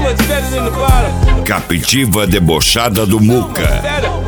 much better than the bottom. Captiva debochada do Muca.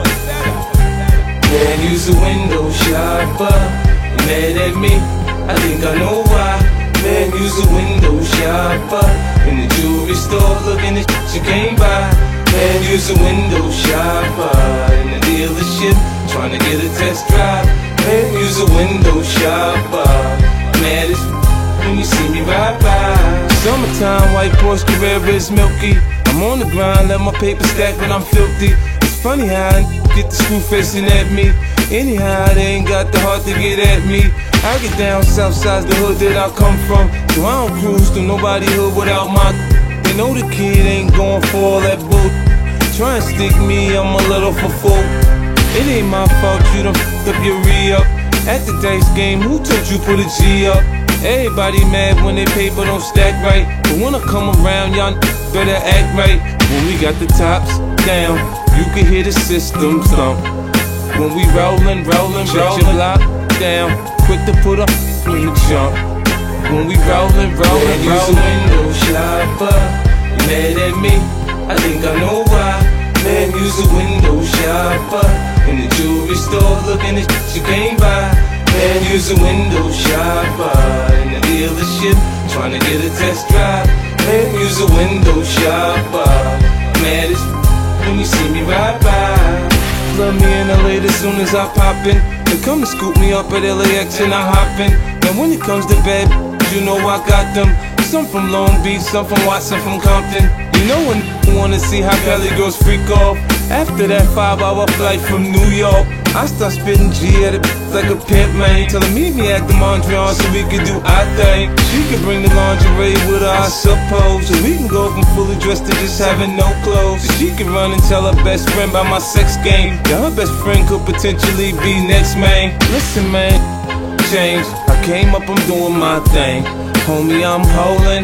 Man, you's a window shopper. Mad at me, I think I know why. Man, you's a window shopper. In the jewelry store, looking at shit you can't buy. Man, you's a window shopper. In the dealership, trying to get a test drive. Man, you's a window shopper. Mad as when you see me ride by. Summertime, white Porsche Carrera is milky. I'm on the grind, let my paper stack when I'm filthy. It's funny how I get the screw facing at me. Anyhow, they ain't got the heart to get at me. I get down south side's the hood that I come from, so I don't cruise through nobody hood without my. They know the kid ain't going for all that bull. Try and stick me, I'm a little for full. It ain't my fault you done f***ed up your re-up. At the dice game, who told you put a G up? Everybody mad when they paper don't stack right, but when I come around, y'all better act right. When we got the tops down, you can hear the system thump. When we rollin', shut your block down, quick to put up when you jump. When we rollin', you's a window shopper. You mad at me? I think I know why. Man, you's a window shopper. In the jewelry store, looking at shit you can't buy. Man, you's a window shopper. In the dealership, trying to get a test drive. Man, you's a window shopper. Mad as when you see me ride by. Love me in LA as soon as I pop in. They come to scoop me up at LAX and I hop in. And when it comes to bed, you know I got them. Some from Long Beach, some from Watson, from Compton. You know when you wanna see how Cali girls freak off. After that 5-hour flight from New York, I start spitting G at it like a pimp, man. Tell her meet me at the Mondrian so we can do our thing. She can bring the lingerie with her, I suppose. So we can go from fully dressed to just having no clothes. So she can run and tell her best friend about my sex game. Yeah, her best friend could potentially be next, man. Listen, man, change. I came up, I'm doing my thing. Homie, I'm holding,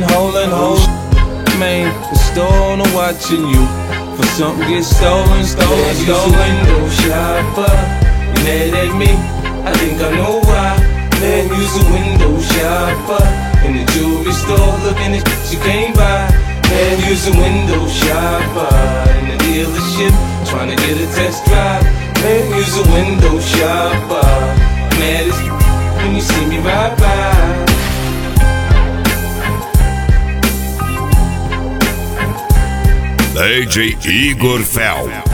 man. The store owner watching you. For something get stolen. You's a window shopper. You mad at me? I think I know why. Man, you's a window shopper. In the jewelry store, looking at shit you can't buy. Man, you's a window shopper. In the dealership, trying to get a test drive. Man, you's a window shopper. Mad as when you see me ride by. DJ Igor Fel.